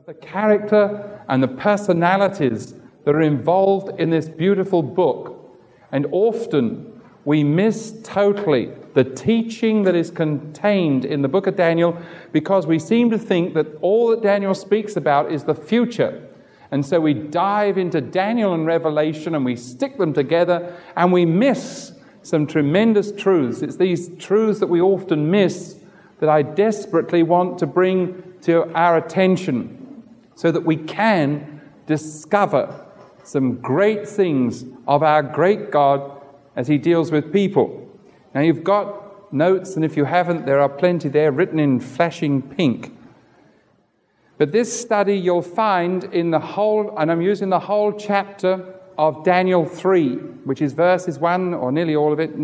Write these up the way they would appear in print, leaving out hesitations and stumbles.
of the character and the personalities that are involved in this beautiful book. And often we miss totally the teaching that is contained in the book of Daniel because we seem to think that all that Daniel speaks about is the future. And so we dive into Daniel and Revelation and we stick them together and we miss some tremendous truths. It's these truths that we often miss that I desperately want to bring to our attention so that we can discover some great things of our great God as he deals with people. Now you've got notes, and if you haven't, there are plenty there written in flashing pink. But this study you'll find in the whole, and I'm using the whole chapter of Daniel 3, which is verses 1, or nearly all of it,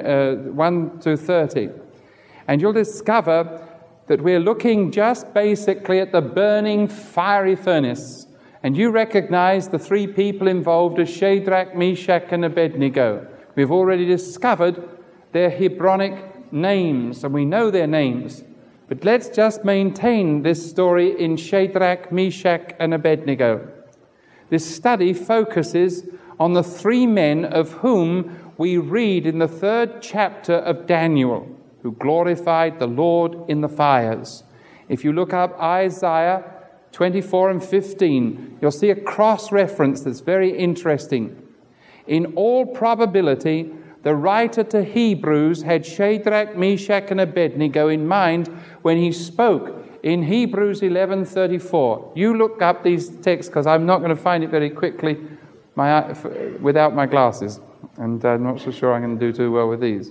1 to 30. And you'll discover that we're looking just basically at the burning fiery furnace. And you recognize the three people involved as Shadrach, Meshach, and Abednego. We've already discovered their Hebronic names, and we know their names. But let's just maintain this story in Shadrach, Meshach, and Abednego. This study focuses on the three men of whom we read in the 3rd chapter of Daniel, who glorified the Lord in the fires. If you look up Isaiah 24 and 15, you'll see a cross-reference that's very interesting. In all probability, the writer to Hebrews had Shadrach, Meshach, and Abednego in mind when he spoke in Hebrews 11:34. You look up these texts because I'm not going to find it very quickly without my glasses, and I'm not so sure I'm going to do too well with these.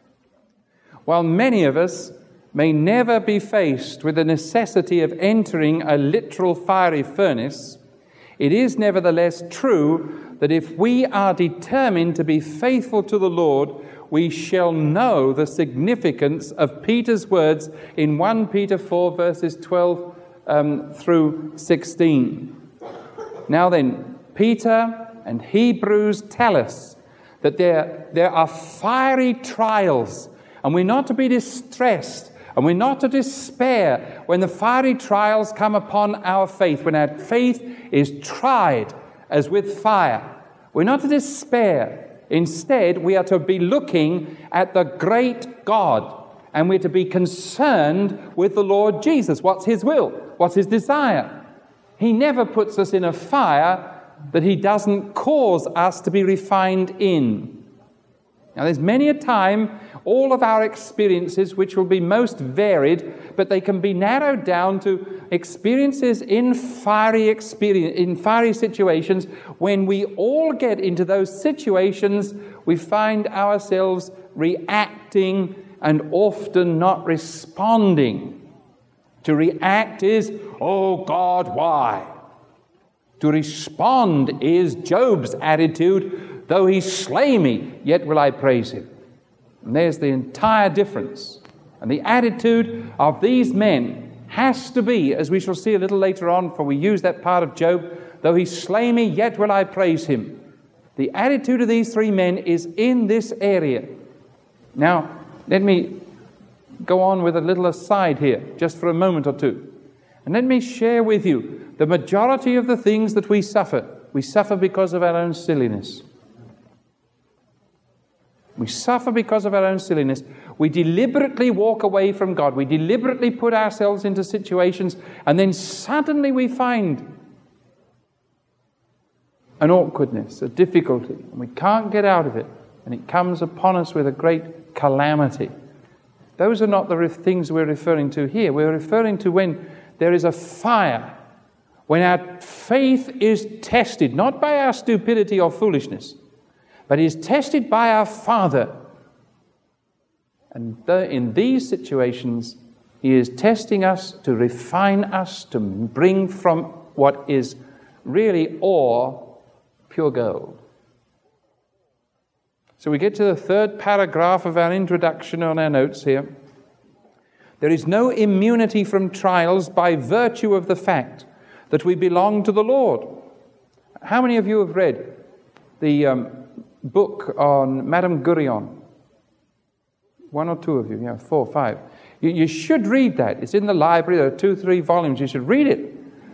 While many of us may never be faced with the necessity of entering a literal fiery furnace, it is nevertheless true that if we are determined to be faithful to the Lord, we shall know the significance of Peter's words in 1 Peter 4 verses 12 through 16. Now then, Peter and Hebrews tell us that there are fiery trials, and we're not to be distressed, and we're not to despair when the fiery trials come upon our faith, when our faith is tried as with fire. We're not to despair. Instead, we are to be looking at the great God, and we're to be concerned with the Lord Jesus. What's his will? What's his desire? He never puts us in a fire that he doesn't cause us to be refined in. Now, there's many a time, all of our experiences, which will be most varied, but they can be narrowed down to experiences in fiery situations. When we all get into those situations, we find ourselves reacting and often not responding. To react is, "Oh God, why?" To respond is Job's attitude, "Though he slay me, yet will I praise him." And there's the entire difference. And the attitude of these men has to be, as we shall see a little later on, for we use that part of Job, "Though he slay me, yet will I praise him." The attitude of these three men is in this area. Now, let me go on with a little aside here, just for a moment or two. And let me share with you the majority of the things that we suffer because of our own silliness. We suffer because of our own silliness. We deliberately walk away from God. We deliberately put ourselves into situations, and then suddenly we find an awkwardness, a difficulty, and we can't get out of it, and it comes upon us with a great calamity. Those are not the things we're referring to here. We're referring to when there is a fire, when our faith is tested, not by our stupidity or foolishness, but is tested by our Father. And in these situations, he is testing us to refine us, to bring from what is really ore, pure gold. So we get to the 3rd paragraph of our introduction on our notes here. There is no immunity from trials by virtue of the fact that we belong to the Lord. How many of you have read the book on Madame Guyon? One or two of you, 4 or 5. You should read that. It's in the library. There are 2-3 volumes. You should read it.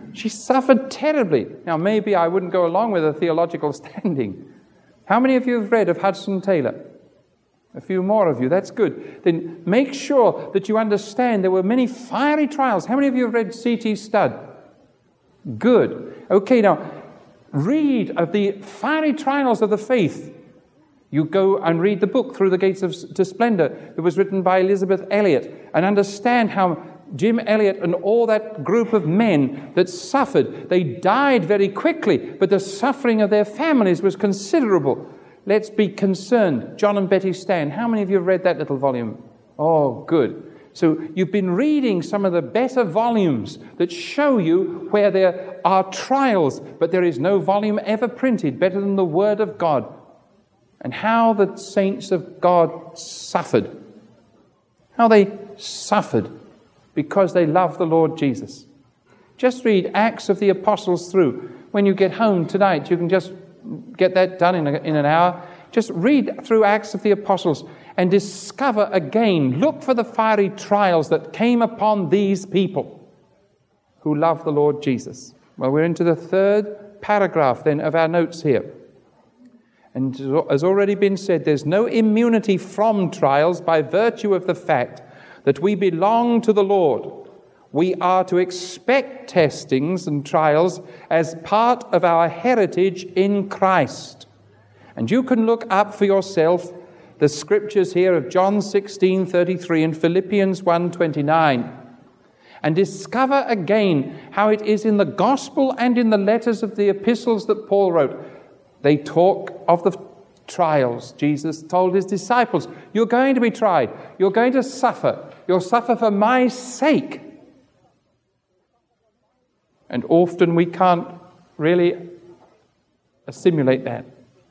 She suffered terribly. Now, maybe I wouldn't go along with a theological standing. How many of you have read of Hudson Taylor? A few more of you. That's good. Then make sure that you understand there were many fiery trials. How many of you have read C.T. Studd? Good. Okay, now, read of the fiery trials of the faith. You go and read the book Through the Gates to Splendor. It was written by Elizabeth Elliot, and understand how Jim Elliot and all that group of men that suffered, they died very quickly, but the suffering of their families was considerable. Let's be concerned. John and Betty Stan. How many of you have read that little volume? Oh, good. So you've been reading some of the better volumes that show you where there are trials, but there is no volume ever printed better than the Word of God. And how the saints of God suffered. How they suffered because they love the Lord Jesus. Just read Acts of the Apostles through. When you get home tonight, you can just get that done in an hour. Just read through Acts of the Apostles and discover again, look for the fiery trials that came upon these people who love the Lord Jesus. Well, we're into the third paragraph then of our notes here. And as already been said, there's no immunity from trials by virtue of the fact that we belong to the Lord. We are to expect testings and trials as part of our heritage in Christ. And you can look up for yourself the scriptures here of John 16:33 and Philippians 1:29 and discover again how it is in the gospel and in the letters of the epistles that Paul wrote. They talk of the trials. Jesus told his disciples, you're going to be tried. You're going to suffer. You'll suffer for my sake. And often we can't really assimilate that.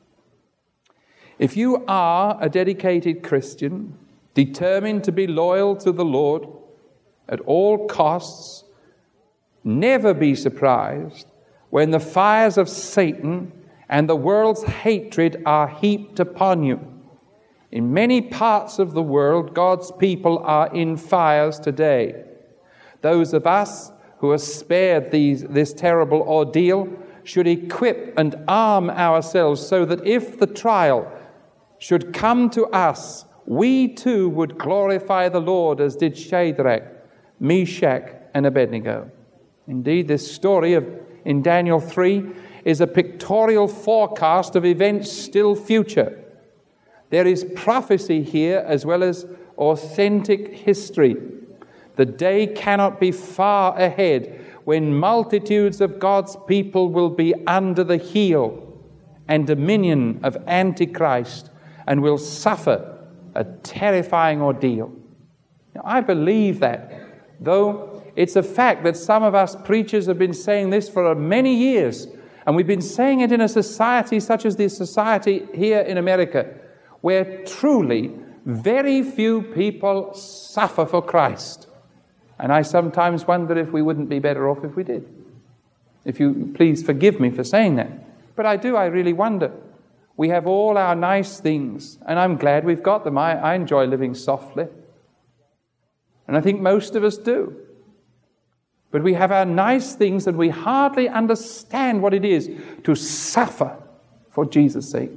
If you are a dedicated Christian, determined to be loyal to the Lord at all costs, never be surprised when the fires of Satan and the world's hatred are heaped upon you. In many parts of the world, God's people are in fires today. Those of us who are spared this terrible ordeal should equip and arm ourselves so that if the trial should come to us, we too would glorify the Lord as did Shadrach, Meshach, and Abednego. Indeed, this story in Daniel 3 is a pictorial forecast of events still future. There is prophecy here as well as authentic history. The day cannot be far ahead when multitudes of God's people will be under the heel and dominion of Antichrist and will suffer a terrifying ordeal. Now, I believe that, though it's a fact that some of us preachers have been saying this for many years. And we've been saying it in a society such as the society here in America, where truly very few people suffer for Christ. And I sometimes wonder if we wouldn't be better off if we did. If you please forgive me for saying that. But I really wonder. We have all our nice things, and I'm glad we've got them. I enjoy living softly. And I think most of us do. But we have our nice things and we hardly understand what it is to suffer for Jesus' sake.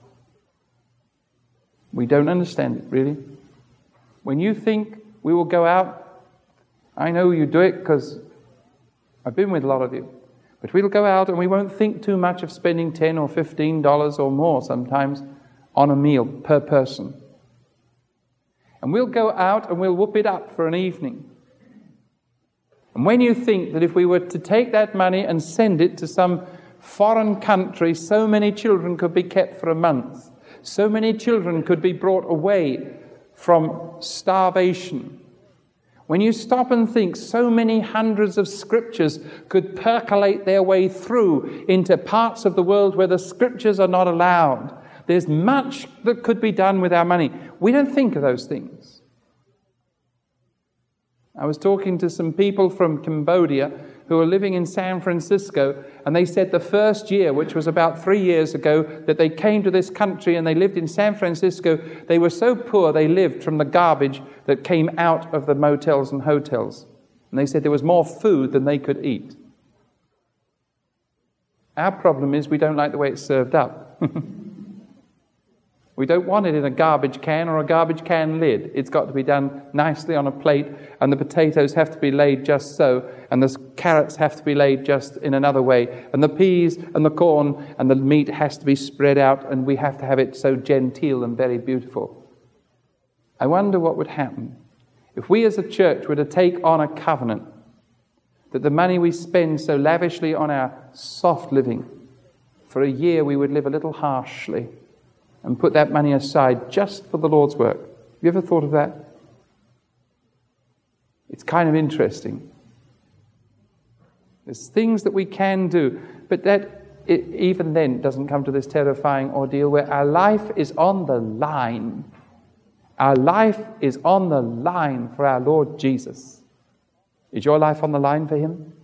We don't understand it, really. When you think we will go out, I know you do it because I've been with a lot of you, but we'll go out and we won't think too much of spending $10 or $15 or more sometimes on a meal per person. And we'll go out and we'll whoop it up for an evening. And when you think that if we were to take that money and send it to some foreign country, so many children could be kept for a month. So many children could be brought away from starvation. When you stop and think, so many hundreds of scriptures could percolate their way through into parts of the world where the scriptures are not allowed. There's much that could be done with our money. We don't think of those things. I was talking to some people from Cambodia who are living in San Francisco, and they said the first year, which was about 3 years ago, that they came to this country and they lived in San Francisco, they were so poor they lived from the garbage that came out of the motels and hotels. And they said there was more food than they could eat. Our problem is we don't like the way it's served up. We don't want it in a garbage can or a garbage can lid. It's got to be done nicely on a plate, and the potatoes have to be laid just so, and the carrots have to be laid just in another way, and the peas and the corn and the meat has to be spread out, and we have to have it so genteel and very beautiful. I wonder what would happen if we as a church were to take on a covenant that the money we spend so lavishly on our soft living, for a year we would live a little harshly and put that money aside just for the Lord's work. Have you ever thought of that? It's kind of interesting. There's things that we can do, but that even then doesn't come to this terrifying ordeal where our life is on the line. Our life is on the line for our Lord Jesus. Is your life on the line for him?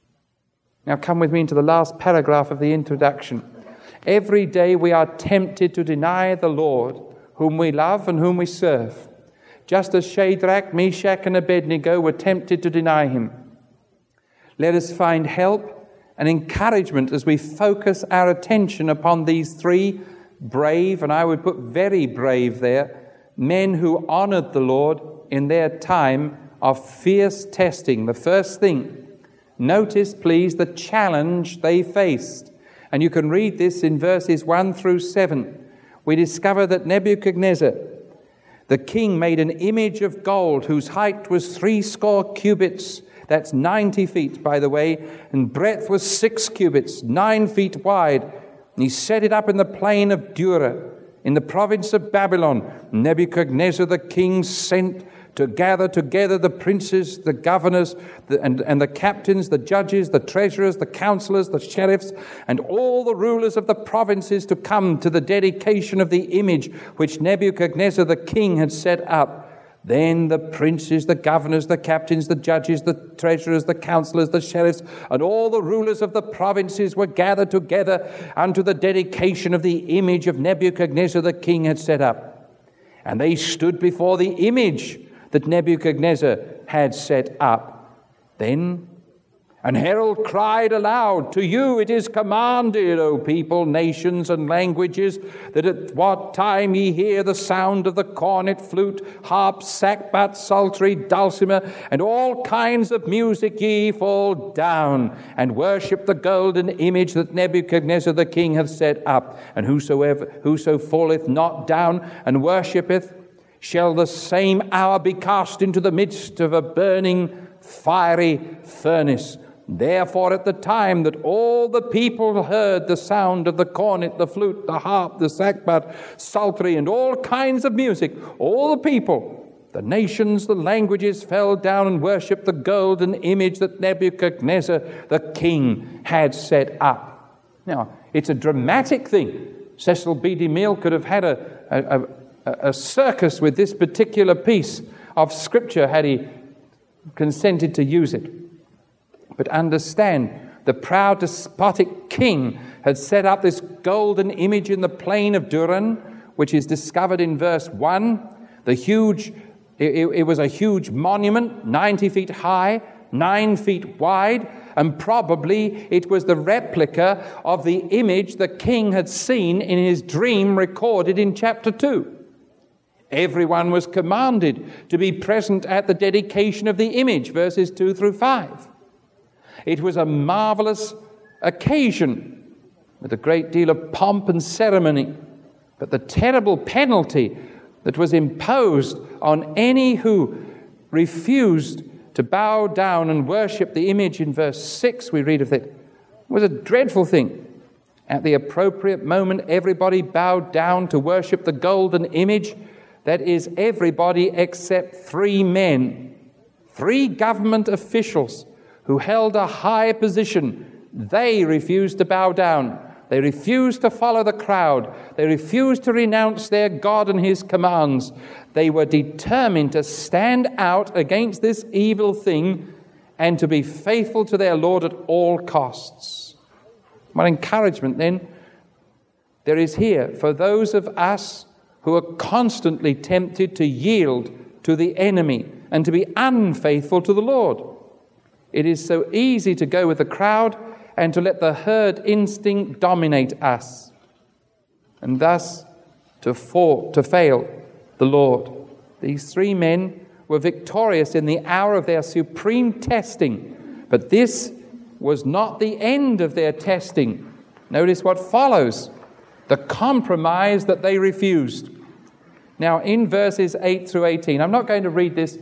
Now come with me into the last paragraph of the introduction. Every day we are tempted to deny the Lord, whom we love and whom we serve, just as Shadrach, Meshach, and Abednego were tempted to deny him. Let us find help and encouragement as we focus our attention upon these three brave, and I would put very brave there, men who honored the Lord in their time of fierce testing. The first thing, notice please the challenge they faced. And you can read this in verses 1 through 7. We discover that Nebuchadnezzar, the king, made an image of gold whose height was 80 cubits. That's 90 feet, by the way. And breadth was 6 cubits, 9 feet wide. And he set it up in the plain of Dura, in the province of Babylon. Nebuchadnezzar the king sent to gather together the princes, the governors, and the captains, the judges, the treasurers, the counselors, the sheriffs, and all the rulers of the provinces to come to the dedication of the image which Nebuchadnezzar the king had set up. Then the princes, the governors, the captains, the judges, the treasurers, the counselors, the sheriffs, and all the rulers of the provinces were gathered together unto the dedication of the image of Nebuchadnezzar the king had set up. And they stood before the image that Nebuchadnezzar had set up. Then an herald cried aloud, "To you it is commanded, O people, nations, and languages, that at what time ye hear the sound of the cornet, flute, harp, sackbut, psaltery, dulcimer, and all kinds of music, ye fall down and worship the golden image that Nebuchadnezzar the king hath set up. And whoso falleth not down and worshipeth, shall the same hour be cast into the midst of a burning fiery furnace. Therefore at the time that all the people heard the sound of the cornet, the flute, the harp, the sackbut, psaltery, and all kinds of music, all the people, the nations, the languages, fell down and worshipped the golden image that Nebuchadnezzar the king had set up." Now, it's a dramatic thing. Cecil B. DeMille could have had a circus with this particular piece of scripture had he consented to use it. But understand, the proud despotic king had set up this golden image in the plain of Dura, which is discovered in verse 1. It was a huge monument, 90 feet high, 9 feet wide, and probably it was the replica of the image the king had seen in his dream recorded in chapter 2. Everyone was commanded to be present at the dedication of the image, verses 2 through 5. It was a marvelous occasion with a great deal of pomp and ceremony. But the terrible penalty that was imposed on any who refused to bow down and worship the image in verse 6, we read of it, was a dreadful thing. At the appropriate moment, everybody bowed down to worship the golden image. That is, everybody except 3 men, 3 government officials who held a high position. They refused to bow down. They refused to follow the crowd. They refused to renounce their God and his commands. They were determined to stand out against this evil thing and to be faithful to their Lord at all costs. What encouragement then there is here for those of us who are constantly tempted to yield to the enemy and to be unfaithful to the Lord. It is so easy to go with the crowd and to let the herd instinct dominate us, and thus to fail the Lord. These three men were victorious in the hour of their supreme testing, but this was not the end of their testing. Notice what follows: the compromise that they refused. Now, in verses 8 through 18, I'm not going to read this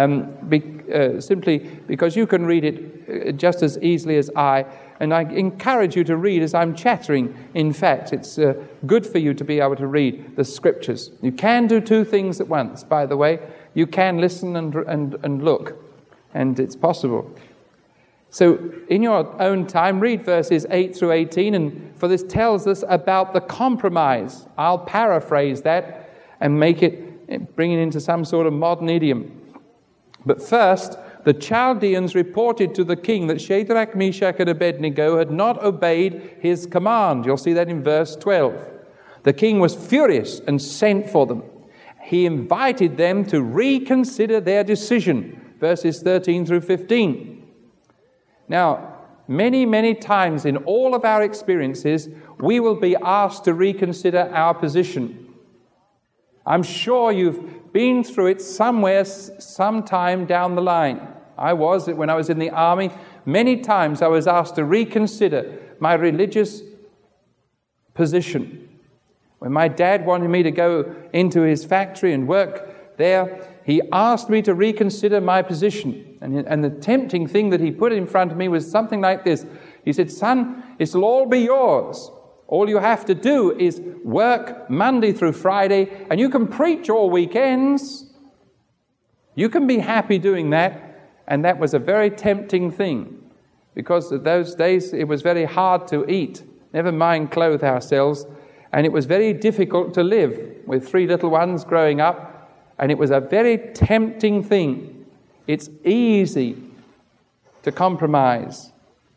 simply because you can read it just as easily as I, and I encourage you to read as I'm chattering. In fact, it's good for you to be able to read the Scriptures. You can do two things at once, by the way. You can listen and look, and it's possible. So, in your own time, read verses 8 through 18, and for this tells us about the compromise. I'll paraphrase that and bring it into some sort of modern idiom. But first, the Chaldeans reported to the king that Shadrach, Meshach, and Abednego had not obeyed his command. You'll see that in verse 12. The king was furious and sent for them. He invited them to reconsider their decision, verses 13 through 15. Now, many, many times in all of our experiences, we will be asked to reconsider our position. I'm sure you've been through it somewhere, sometime down the line. When I was in the army, many times I was asked to reconsider my religious position. When my dad wanted me to go into his factory and work there, he asked me to reconsider my position. And the tempting thing that he put in front of me was something like this. He said, "Son, it'll all be yours. All you have to do is work Monday through Friday, and you can preach all weekends. You can be happy doing that." And that was a very tempting thing, because in those days it was very hard to eat, never mind clothe ourselves, and it was very difficult to live with 3 little ones growing up, and it was a very tempting thing. It's easy to compromise.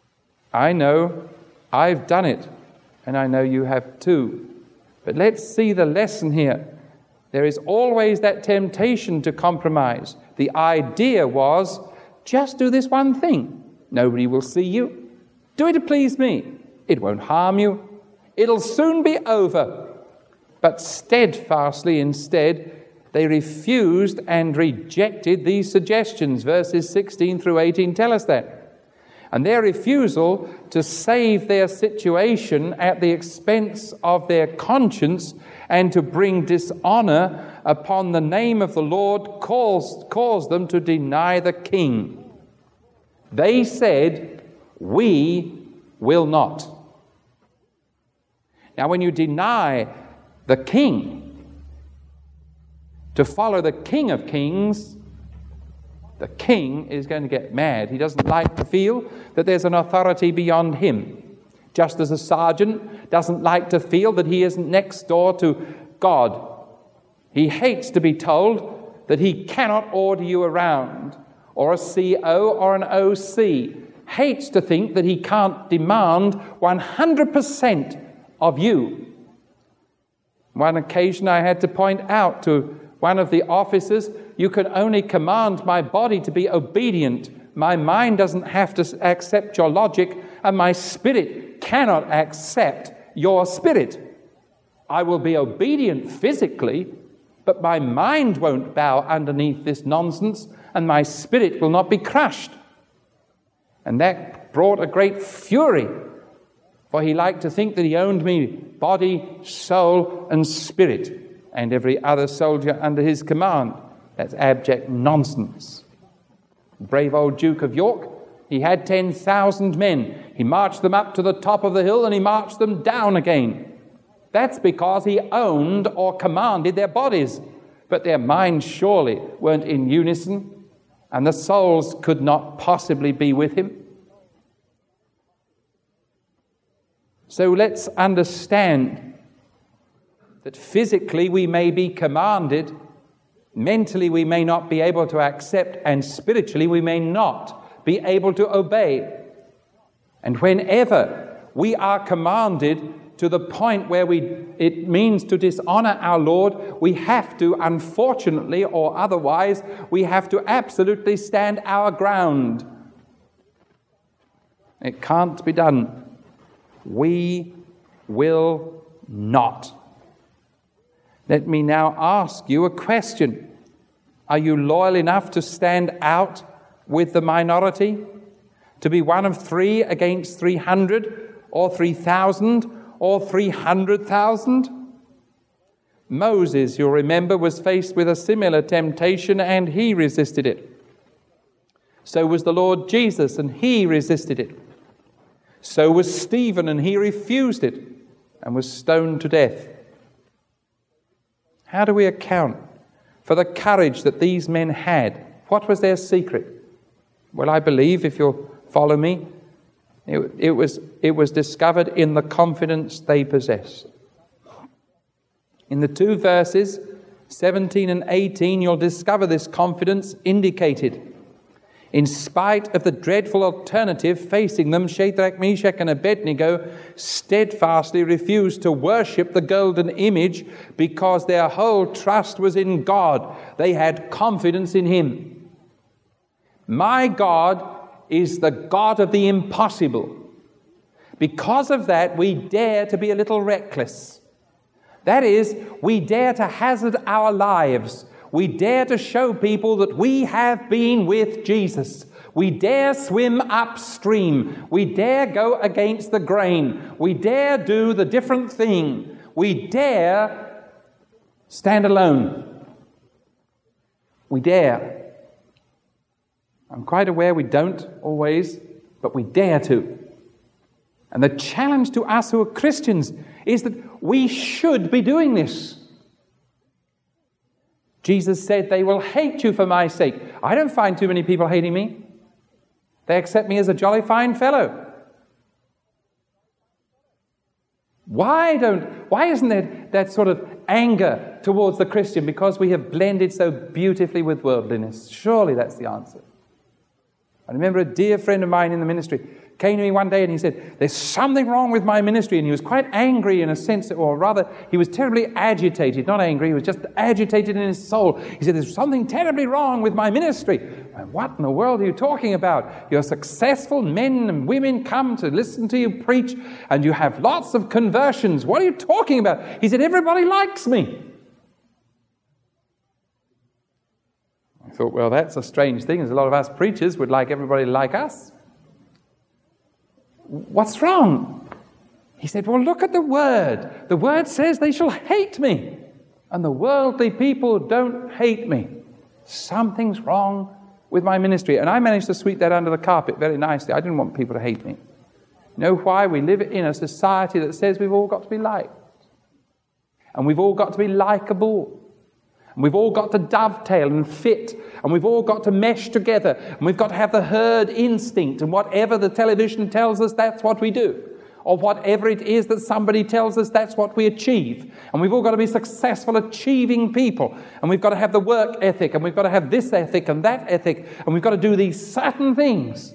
I know, I've done it, and I know you have too. But let's see the lesson here. There is always that temptation to compromise. The idea was, just do this one thing. Nobody will see you. Do it to please me. It won't harm you. It'll soon be over. But steadfastly instead, they refused and rejected these suggestions. Verses 16 through 18 tell us that. And their refusal to save their situation at the expense of their conscience and to bring dishonor upon the name of the Lord caused them to deny the king. They said, "We will not." Now, when you deny the king to follow the King of Kings, the king is going to get mad. He doesn't like to feel that there's an authority beyond him. Just as a sergeant doesn't like to feel that he isn't next door to God. He hates to be told that he cannot order you around, or a CO or an OC. Hates to think that he can't demand 100% of you. One occasion I had to point out to one of the officers, "You can only command my body to be obedient. My mind doesn't have to accept your logic, and my spirit cannot accept your spirit. I will be obedient physically, but my mind won't bow underneath this nonsense, and my spirit will not be crushed." And that brought a great fury, for he liked to think that he owned me body, soul, and spirit, and every other soldier under his command. That's abject nonsense. Brave old Duke of York, he had 10,000 men. He marched them up to the top of the hill and he marched them down again. That's because he owned or commanded their bodies, but their minds surely weren't in unison, and the souls could not possibly be with him. So let's understand that physically we may be commanded, mentally we may not be able to accept, and spiritually we may not be able to obey. And whenever we are commanded to the point where it means to dishonor our Lord, we have to, unfortunately or otherwise, we have to absolutely stand our ground. It can't be done. We will not. Let me now ask you a question. Are you loyal enough to stand out with the minority? To be one of 3 against 300 or 3,000 or 300,000? Moses, you'll remember, was faced with a similar temptation and he resisted it. So was the Lord Jesus and he resisted it. So was Stephen and he refused it and was stoned to death. How do we account for the courage that these men had? What was their secret? Well, I believe, if you'll follow me, it was discovered in the confidence they possessed. In the 2 verses, 17 and 18, you'll discover this confidence indicated. In spite of the dreadful alternative facing them, Shadrach, Meshach, and Abednego steadfastly refused to worship the golden image because their whole trust was in God. They had confidence in Him. My God is the God of the impossible. Because of that, we dare to be a little reckless. That is, we dare to hazard our lives. We dare to show people that we have been with Jesus. We dare swim upstream. We dare go against the grain. We dare do the different thing. We dare stand alone. We dare. I'm quite aware we don't always, but we dare to. And the challenge to us who are Christians is that we should be doing this. Jesus said, they will hate you for my sake. I don't find too many people hating me. They accept me as a jolly fine fellow. Why isn't there that sort of anger towards the Christian? Because we have blended so beautifully with worldliness. Surely that's the answer. I remember a dear friend of mine in the ministry came to me one day and he said, there's something wrong with my ministry. And he was quite angry in a sense, or rather, he was terribly agitated. Not angry, he was just agitated in his soul. He said, there's something terribly wrong with my ministry. And what in the world are you talking about? Your successful men and women come to listen to you preach, and you have lots of conversions. What are you talking about? He said, everybody likes me. I thought, well, that's a strange thing, as a lot of us preachers would like everybody to like us. What's wrong? He said, well, look at the Word. The Word says they shall hate me. And the worldly people don't hate me. Something's wrong with my ministry. And I managed to sweep that under the carpet very nicely. I didn't want people to hate me. You know why? We live in a society that says we've all got to be liked. And we've all got to be likable. And we've all got to dovetail and fit. And we've all got to mesh together. And we've got to have the herd instinct. And whatever the television tells us, that's what we do. Or whatever it is that somebody tells us, that's what we achieve. And we've all got to be successful achieving people. And we've got to have the work ethic. And we've got to have this ethic and that ethic. And we've got to do these certain things.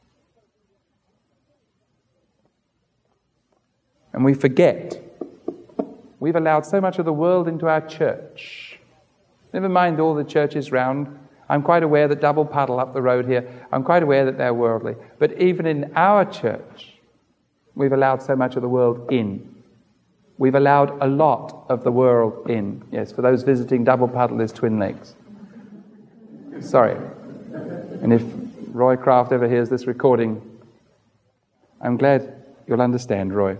And we forget. We've allowed so much of the world into our church. Never mind all the churches round. I'm quite aware that Double Puddle up the road here, I'm quite aware that they're worldly. But even in our church, we've allowed so much of the world in. We've allowed a lot of the world in. Yes, for those visiting, Double Puddle is Twin Lakes. Sorry. And if Roy Craft ever hears this recording, I'm glad you'll understand, Roy.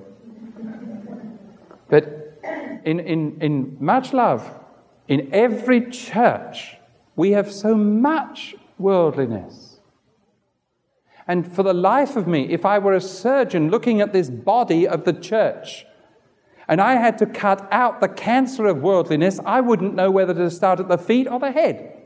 But in much love, in every church, we have so much worldliness. And for the life of me, if I were a surgeon looking at this body of the church, and I had to cut out the cancer of worldliness, I wouldn't know whether to start at the feet or the head.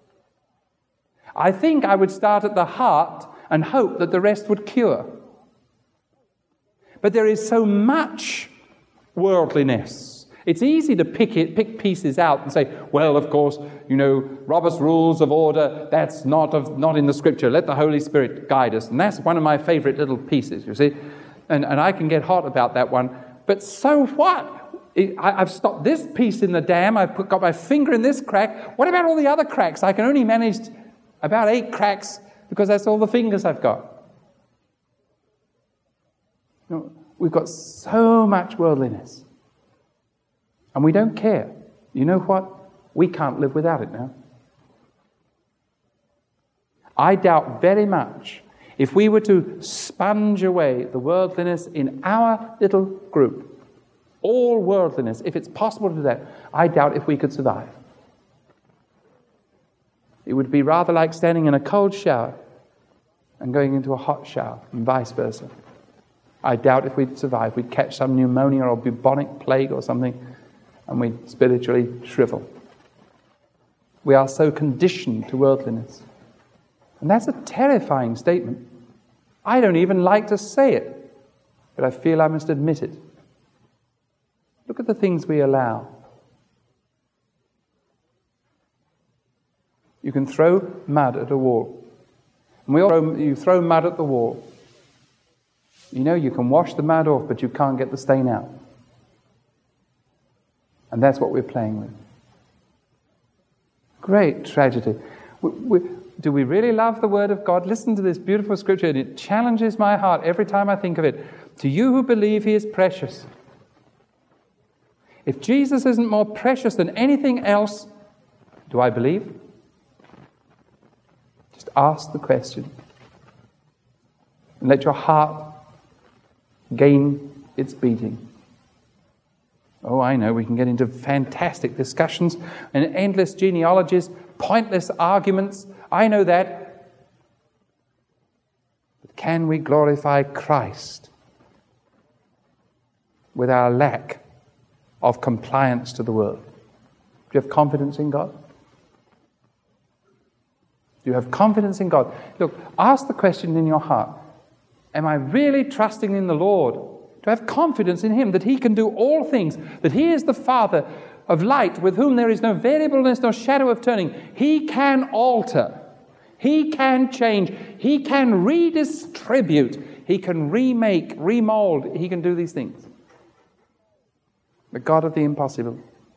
I think I would start at the heart and hope that the rest would cure. But there is so much worldliness. It's easy to pick pieces out and say, well, of course, Robert's Rules of Order, that's not in the Scripture. Let the Holy Spirit guide us. And that's one of my favorite little pieces, you see. And I can get hot about that one. But so what? I've stopped this piece in the dam. I've got my finger in this crack. What about all the other cracks? I can only manage about 8 cracks because that's all the fingers I've got. We've got so much worldliness. And we don't care. You know what? We can't live without it now. I doubt very much if we were to sponge away the worldliness in our little group, all worldliness, if it's possible to do that, I doubt if we could survive. It would be rather like standing in a cold shower and going into a hot shower, and vice versa. I doubt if we'd survive. We'd catch some pneumonia or bubonic plague or something, and we'd spiritually shrivel. We are so conditioned to worldliness. And that's a terrifying statement. I don't even like to say it, but I feel I must admit it. Look at the things we allow. You can throw mud at a wall. And you throw mud at the wall. You know, you can wash the mud off, but you can't get the stain out. And that's what we're playing with. Great tragedy. Do we really love the Word of God? Listen to this beautiful scripture, and it challenges my heart every time I think of it. To you who believe He is precious. If Jesus isn't more precious than anything else, do I believe? Just ask the question. And let your heart gain its beating. Oh, I know, we can get into fantastic discussions and endless genealogies, pointless arguments. I know that. But can we glorify Christ with our lack of compliance to the world? Do you have confidence in God? Do you have confidence in God? Look, ask the question in your heart. Am I really trusting in the Lord? Do I have confidence in Him that He can do all things? That He is the Father of light with whom there is no variableness, no shadow of turning. He can alter. He can change. He can redistribute. He can remake, remold. He can do these things. The God of the impossible.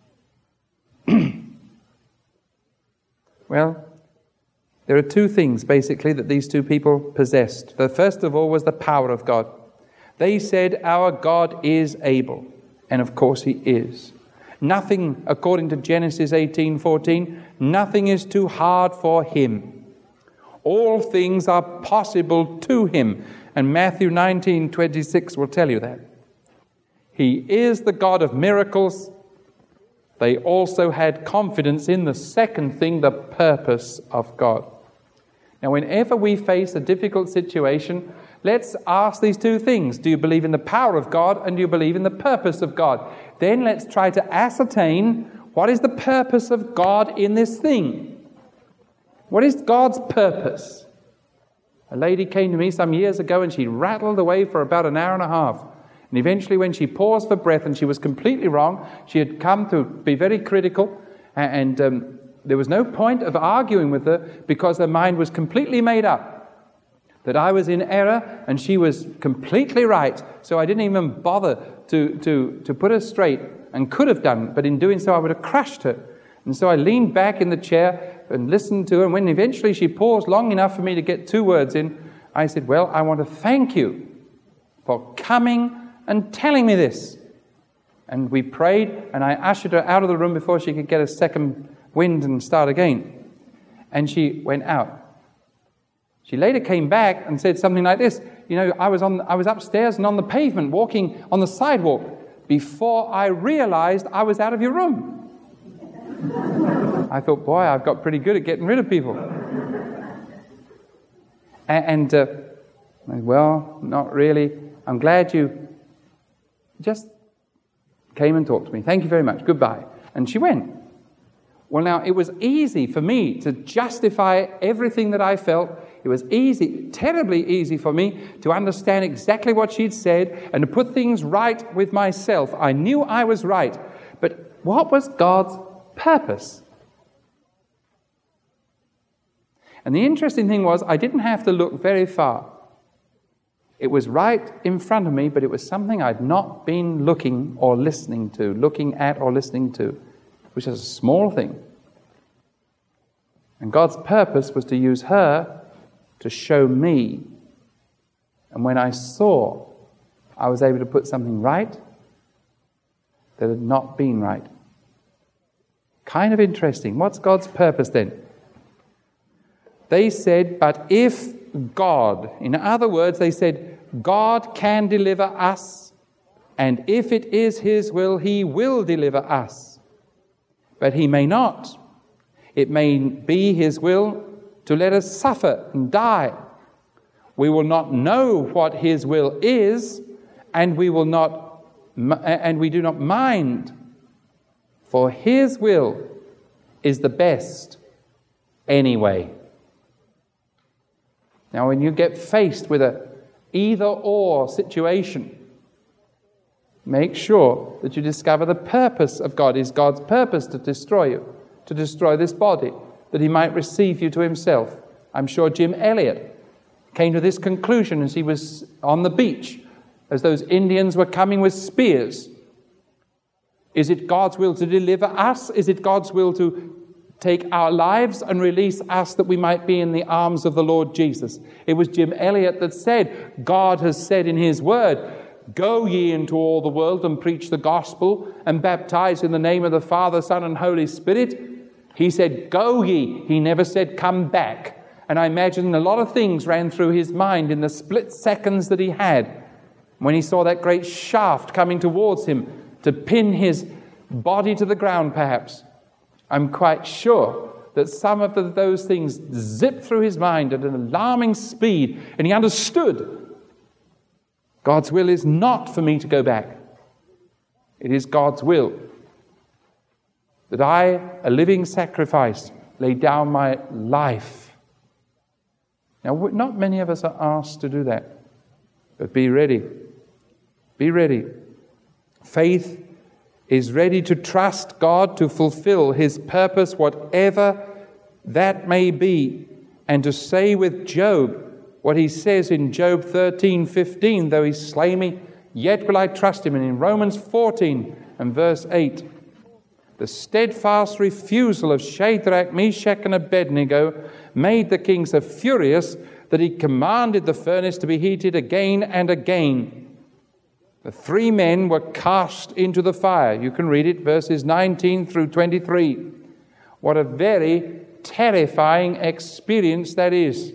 Well, there are two things, basically, that these two people possessed. The first of all was the power of God. They said, our God is able. And of course He is. Nothing, according to Genesis 18:14, nothing is too hard for Him. All things are possible to Him. And Matthew 19:26 will tell you that. He is the God of miracles. They also had confidence in the second thing, the purpose of God. Now, whenever we face a difficult situation, let's ask these two things. Do you believe in the power of God, and do you believe in the purpose of God? Then let's try to ascertain what is the purpose of God in this thing. What is God's purpose? A lady came to me some years ago and she rattled away for about an hour and a half. And eventually when she paused for breath and she was completely wrong, she had come to be very critical, and there was no point of arguing with her because her mind was completely made up that I was in error and she was completely right. So I didn't even bother to put her straight, and could have done, but in doing so I would have crushed her. And so I leaned back in the chair and listened to her, and when eventually she paused long enough for me to get two words in, I said, well, I want to thank you for coming and telling me this. And we prayed, and I ushered her out of the room before she could get a second wind and start again. And she went out. She later came back and said something like this, you know, I was upstairs and on the pavement, walking on the sidewalk, before I realized I was out of your room. I thought, boy, I've got pretty good at getting rid of people. Well, not really. I'm glad you just came and talked to me. Thank you very much. Goodbye. And she went. Well, now, it was easy for me to justify everything that I felt. It was easy, terribly easy for me to understand exactly what she'd said and to put things right with myself. I knew I was right. But what was God's purpose? And the interesting thing was, I didn't have to look very far. It was right in front of me, but it was something I'd not been looking or listening to, looking at or listening to, which is a small thing. And God's purpose was to use her to show me. And when I saw I was able to put something right that had not been right. Kind of interesting. What's God's purpose then? They said, but if God, in other words, they said, God can deliver us, and if it is His will, He will deliver us. But He may not. It may be His will to let us suffer and die. We will not know what His will is, and we do not mind, for His will is the best anyway. Now, when you get faced with an either-or situation, make sure that you discover the purpose of God. Is God's purpose to destroy you, to destroy this body, that He might receive you to Himself? I'm sure Jim Elliot came to this conclusion as he was on the beach, as those Indians were coming with spears. Is it God's will to deliver us? Is it God's will to take our lives and release us that we might be in the arms of the Lord Jesus? It was Jim Elliot that said, God has said in His word, go ye into all the world and preach the gospel and baptize in the name of the Father, Son, and Holy Spirit. He said, go ye. He never said, come back. And I imagine a lot of things ran through his mind in the split seconds that he had when he saw that great shaft coming towards him to pin his body to the ground, perhaps. I'm quite sure that some of those things zipped through his mind at an alarming speed, and he understood God's will is not for me to go back. It is God's will that I, a living sacrifice, lay down my life. Now, not many of us are asked to do that, but be ready. Be ready. Faith is ready to trust God to fulfill His purpose, whatever that may be, and to say with Job what he says in Job 13:15, though He slay me, yet will I trust Him. And in Romans 14 and verse 8, the steadfast refusal of Shadrach, Meshach, and Abednego made the king so furious that he commanded the furnace to be heated again and again. The three men were cast into the fire. You can read it, verses 19 through 23. What a very terrifying experience that is.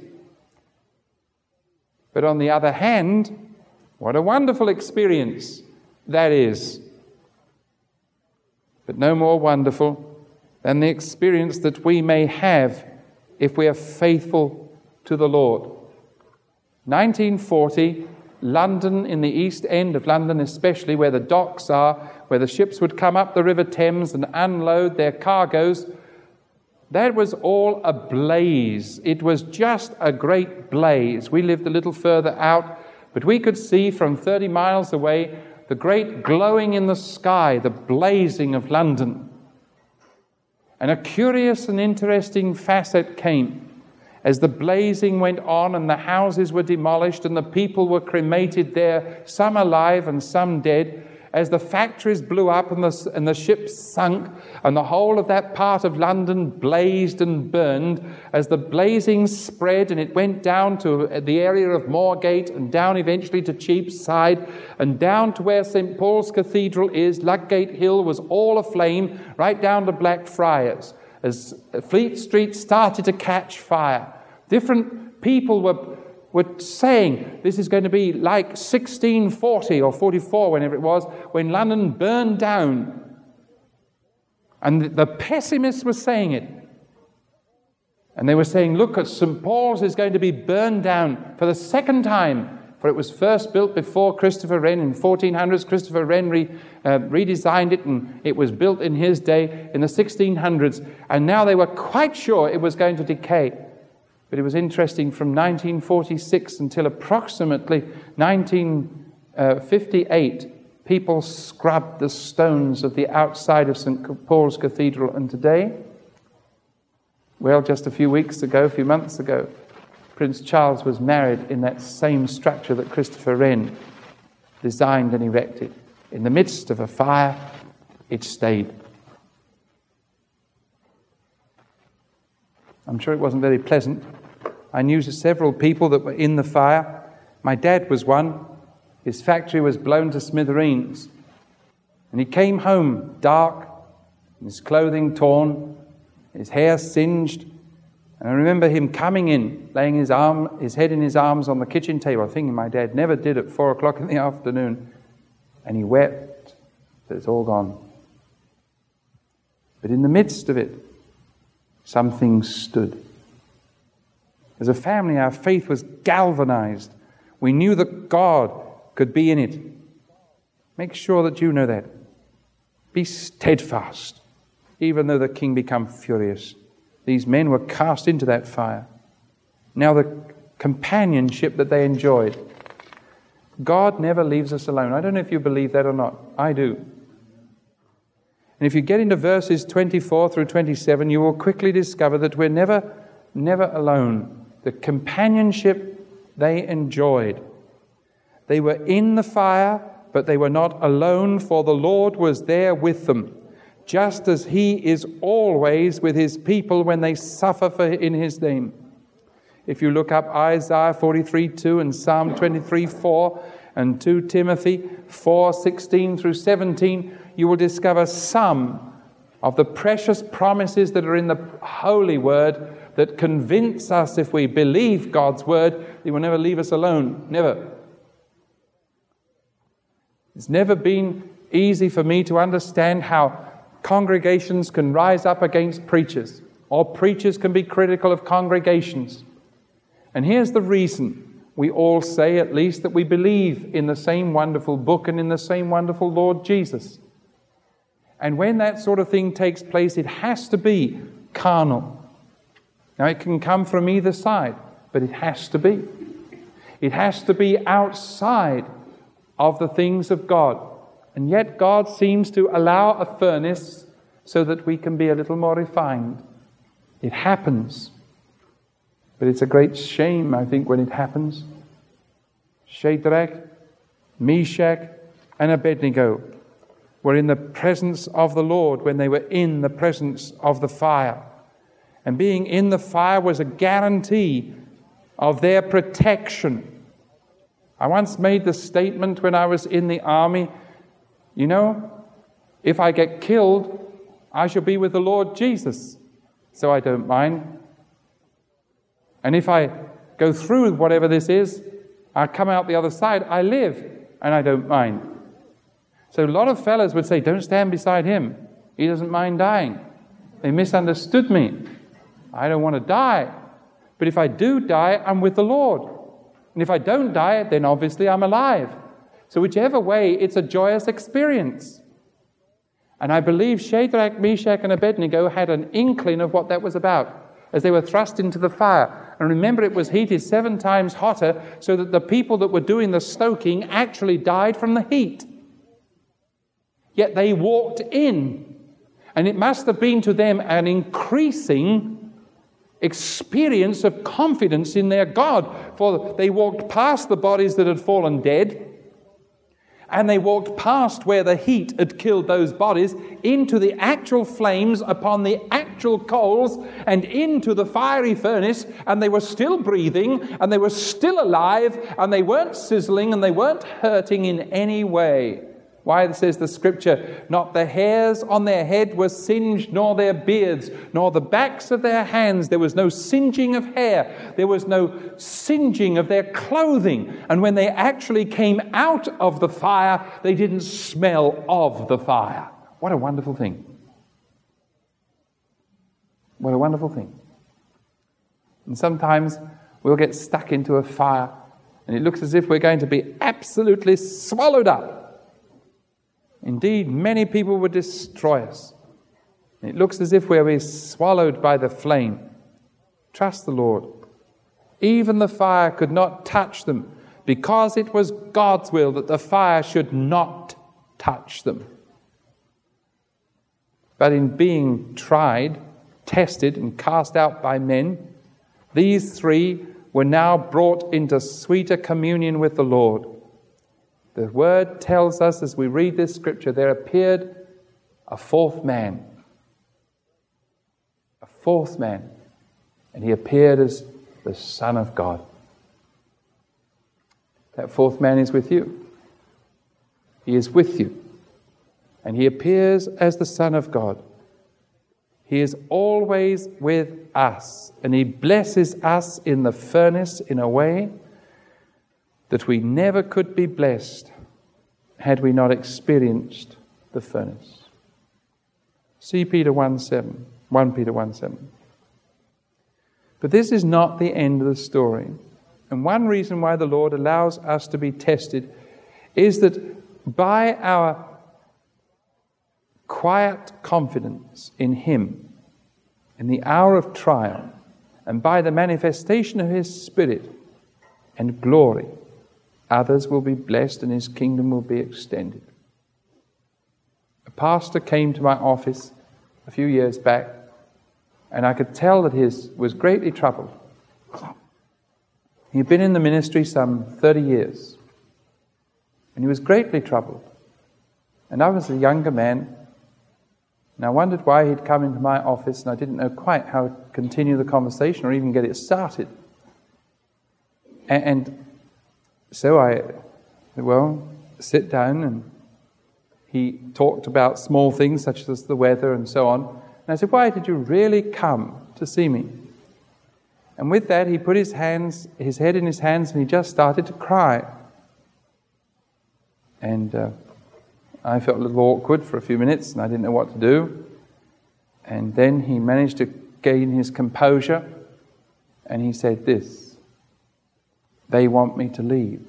But on the other hand, what a wonderful experience that is. But no more wonderful than the experience that we may have if we are faithful to the Lord. 1940, London, in the East End of London especially, where the docks are, where the ships would come up the River Thames and unload their cargoes, that was all ablaze. It was just a great blaze. We lived a little further out, but we could see from 30 miles away the great glowing in the sky, the blazing of London. And a curious and interesting facet came as the blazing went on and the houses were demolished and the people were cremated there, some alive and some dead, as the factories blew up and the ships sunk and the whole of that part of London blazed and burned. As the blazing spread and it went down to the area of Moorgate and down eventually to Cheapside and down to where St. Paul's Cathedral is, Ludgate Hill was all aflame, right down to Blackfriars. As Fleet Street started to catch fire, different people were saying this is going to be like 1640 or 44, whenever it was, when London burned down. And the pessimists were saying it. And they were saying, look, St. Paul's is going to be burned down for the second time. For it was first built before Christopher Wren in 1400s. Christopher Wren redesigned it, and it was built in his day in the 1600s. And now they were quite sure it was going to decay. But it was interesting, from 1946 until approximately 1958, people scrubbed the stones of the outside of St. Paul's Cathedral. And today, well, just a few months ago, Prince Charles was married in that same structure that Christopher Wren designed and erected. In the midst of a fire, it stayed. I'm sure it wasn't very pleasant. I knew several people that were in the fire. My dad was one. His factory was blown to smithereens. And he came home dark, his clothing torn, his hair singed. And I remember him coming in, laying his head in his arms on the kitchen table, thinking my dad never did at 4 o'clock in the afternoon. And he wept that it's all gone. But in the midst of it, something stood. As a family, our faith was galvanized. We knew that God could be in it. Make sure that you know that. Be steadfast, even though the king become furious. These men were cast into that fire. Now the companionship that they enjoyed. God never leaves us alone. I don't know if you believe that or not. I do. And if you get into verses 24 through 27, you will quickly discover that we're never alone. The companionship they enjoyed. They were in the fire, but they were not alone, for the Lord was there with them, just as He is always with His people when they suffer in His name. If you look up Isaiah 43:2 and Psalm 23:4 and 2 Timothy 4:16 through 17, you will discover some of the precious promises that are in the Holy Word that convince us, if we believe God's Word, He will never leave us alone. Never. It's never been easy for me to understand how congregations can rise up against preachers, or preachers can be critical of congregations. And here's the reason. We all say, at least, that we believe in the same wonderful book and in the same wonderful Lord Jesus. And when that sort of thing takes place, it has to be carnal. Now, it can come from either side, but it has to be. It has to be outside of the things of God. And yet God seems to allow a furnace so that we can be a little more refined. It happens. But it's a great shame, I think, when it happens. Shadrach, Meshach, and Abednego were in the presence of the Lord when they were in the presence of the fire. And being in the fire was a guarantee of their protection. I once made the statement when I was in the army, you know, if I get killed, I shall be with the Lord Jesus, so I don't mind. And if I go through whatever this is, I come out the other side, I live, and I don't mind. So a lot of fellows would say, don't stand beside him. He doesn't mind dying. They misunderstood me. I don't want to die. But if I do die, I'm with the Lord. And if I don't die, then obviously I'm alive. So whichever way, it's a joyous experience. And I believe Shadrach, Meshach, and Abednego had an inkling of what that was about as they were thrust into the fire. And remember, it was heated 7 times hotter, so that the people that were doing the stoking actually died from the heat. Yet they walked in, and it must have been to them an increasing experience of confidence in their God, for they walked past the bodies that had fallen dead, and they walked past where the heat had killed those bodies into the actual flames upon the actual coals and into the fiery furnace, and they were still breathing, and they were still alive, and they weren't sizzling, and they weren't hurting in any way. Why, says the Scripture, not the hairs on their head were singed, nor their beards, nor the backs of their hands. There was no singeing of hair. There was no singeing of their clothing. And when they actually came out of the fire, they didn't smell of the fire. What a wonderful thing. What a wonderful thing. And sometimes we'll get stuck into a fire, and it looks as if we're going to be absolutely swallowed up. Indeed, many people would destroy us. It looks as if we'll be swallowed by the flame. Trust the Lord. Even the fire could not touch them, because it was God's will that the fire should not touch them. But in being tried, tested, and cast out by men, these 3 were now brought into sweeter communion with the Lord. The Word tells us, as we read this Scripture, there appeared a 4th man. A 4th man. And he appeared as the Son of God. That 4th man is with you. He is with you. And he appears as the Son of God. He is always with us. And he blesses us in the furnace in a way that we never could be blessed had we not experienced the furnace. See Peter 1:7, 1 Peter 1:7. But this is not the end of the story. And one reason why the Lord allows us to be tested is that by our quiet confidence in him, in the hour of trial, and by the manifestation of his Spirit and glory, others will be blessed and his kingdom will be extended. A pastor came to my office a few years back, and I could tell that he was greatly troubled. He'd been in the ministry some 30 years, and he was greatly troubled. And I was a younger man, and I wondered why he'd come into my office, and I didn't know quite how to continue the conversation or even get it started. And so I said, well, sit down, and he talked about small things such as the weather and so on. And I said, why did you really come to see me? And with that, he put his head in his hands, and he just started to cry. And I felt a little awkward for a few minutes, and I didn't know what to do. And then he managed to gain his composure, and he said this: they want me to leave.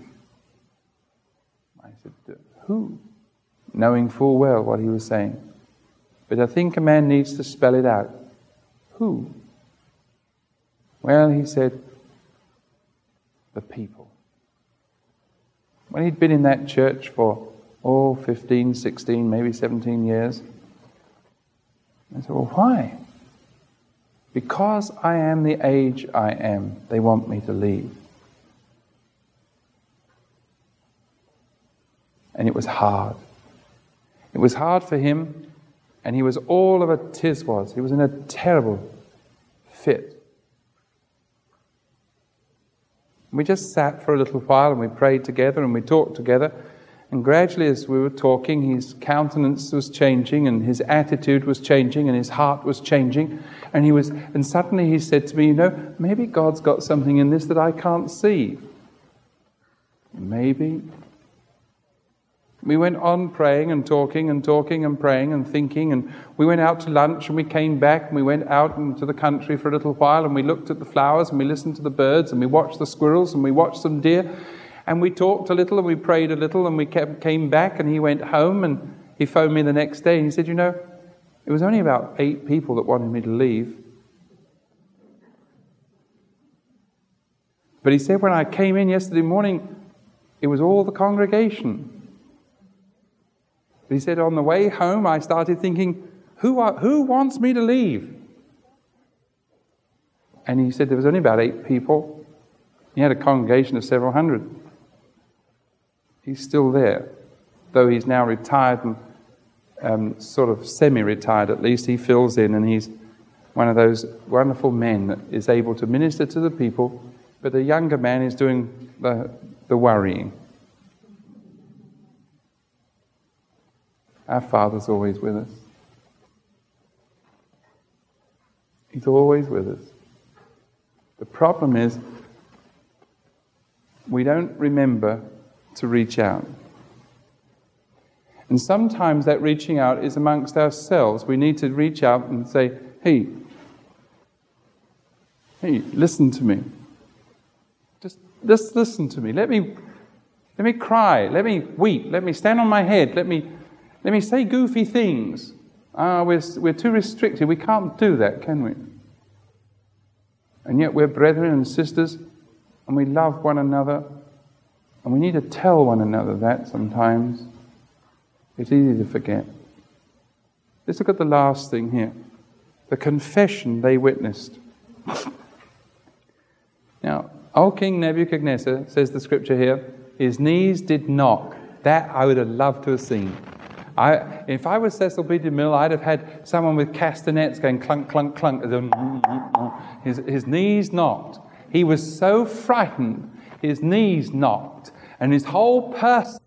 I said, who? Knowing full well what he was saying. But I think a man needs to spell it out. Who? Well, he said, the people. When he'd been in that church for 15, 16, maybe 17 years, I said, well, why? Because I am the age I am, they want me to leave. And it was hard. It was hard for him, and he was all of a tiswas. He was in a terrible fit. We just sat for a little while, and we prayed together, and we talked together. And gradually, as we were talking, his countenance was changing, and his attitude was changing, and his heart was changing. And suddenly he said to me, maybe God's got something in this that I can't see. Maybe. We went on praying and talking and praying and thinking, and we went out to lunch, and we came back, and we went out into the country for a little while, and we looked at the flowers, and we listened to the birds, and we watched the squirrels, and we watched some deer, and we talked a little, and we prayed a little, and we came back, and he went home, and he phoned me the next day, and he said, it was only about 8 people that wanted me to leave. But he said, when I came in yesterday morning, it was all the congregation. He said, on the way home, I started thinking, who wants me to leave? And he said there was only about 8 people. He had a congregation of several hundred. He's still there, though he's now retired and sort of semi-retired at least. He fills in, and he's one of those wonderful men that is able to minister to the people, but the younger man is doing the worrying. Our Father's always with us. He's always with us. The problem is, we don't remember to reach out. And sometimes that reaching out is amongst ourselves. We need to reach out and say, hey, listen to me. Just listen to me. Let me cry. Let me weep. Let me stand on my head. Let me say goofy things. We're too restricted. We can't do that, can we? And yet we're brethren and sisters, and we love one another, and we need to tell one another that sometimes. It's easy to forget. Let's look at the last thing here. The confession they witnessed. Now, old King Nebuchadnezzar, says the scripture here, his knees did knock. That I would have loved to have seen. If I was Cecil B. DeMille, I'd have had someone with castanets going clunk, clunk, clunk. His knees knocked. He was so frightened, his knees knocked. And his whole person